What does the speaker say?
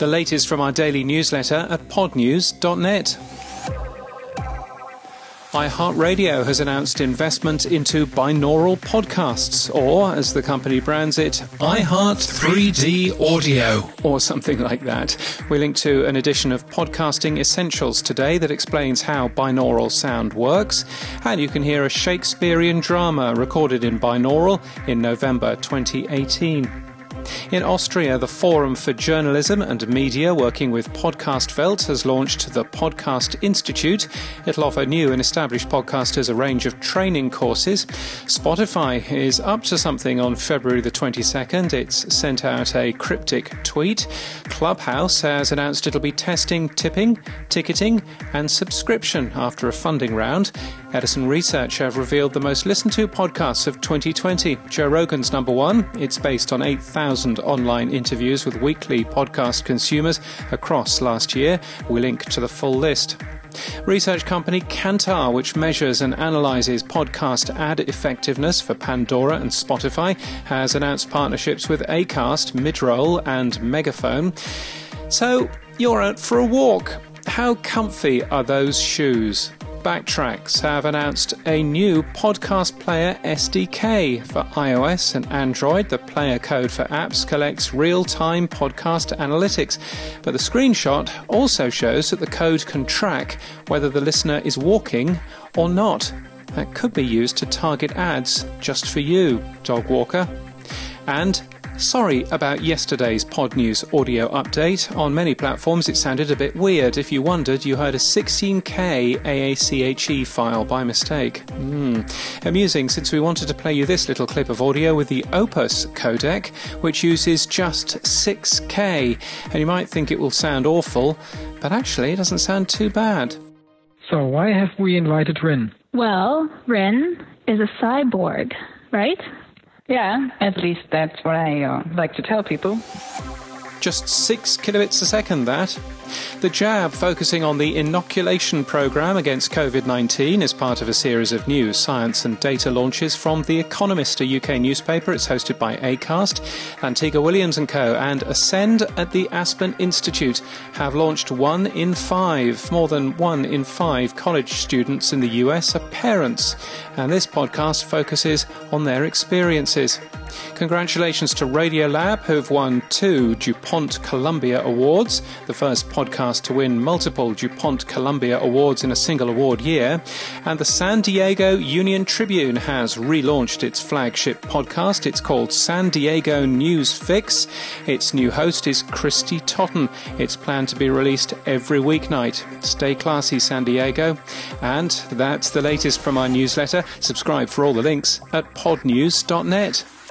The latest from our daily newsletter at podnews.net. iHeartRadio has announced investment into binaural podcasts, or, as the company brands it, iHeart 3D Audio, or something like that. We link to an edition of Podcasting Essentials today that explains how binaural sound works, and you can hear a Shakespearean drama recorded in binaural in November 2018. In Austria, the Forum for Journalism and Media, working with Podcast Welt, has launched the Podcast Institute. It'll offer new and established podcasters a range of training courses. Spotify is up to something on February the 22nd. It's sent out a cryptic tweet. Clubhouse has announced it'll be testing tipping, ticketing and subscription after a funding round. Edison Research have revealed the most listened to podcasts of 2020. Joe Rogan's number one. It's based on 8,000 online interviews with weekly podcast consumers across last year. We link to the full list. Research company Kantar, which measures and analyses podcast ad effectiveness for Pandora and Spotify, has announced partnerships with Acast, Midroll and Megaphone. So, you're out for a walk. How comfy are those shoes? Backtracks have announced a new podcast player SDK for iOS and Android. The player code for apps collects real-time podcast analytics, but the screenshot also shows that the code can track whether the listener is walking or not. That could be used to target ads just for you, dog walker. And sorry about yesterday's Pod News audio update. On many platforms it sounded a bit weird. If you wondered, you heard a 16K AACHE file by mistake. Amusing, since we wanted to play you this little clip of audio with the Opus codec, which uses just 6K. And you might think it will sound awful, but actually it doesn't sound too bad. So why have we invited Rin? Well, Rin is a cyborg, right? Yeah, at least that's what I like to tell people. Just 6 kilobits a second, that. The Jab, focusing on the inoculation programme against COVID-19, is part of a series of news, science and data launches from The Economist, a UK newspaper. It's hosted by Acast. Antigua Williams & Co. and Ascend at the Aspen Institute have launched 1 in 5. More than 1 in 5 college students in the US are parents, and this podcast focuses on their experiences. Congratulations to Radiolab, who've won 2 DuPont Columbia Awards, the first podcast to win multiple DuPont Columbia Awards in a single award year. And the San Diego Union Tribune has relaunched its flagship podcast. It's called San Diego News Fix. Its new host is Christy Totten. It's planned to be released every weeknight. Stay classy, San Diego. And that's the latest from our newsletter. Subscribe for all the links at podnews.net.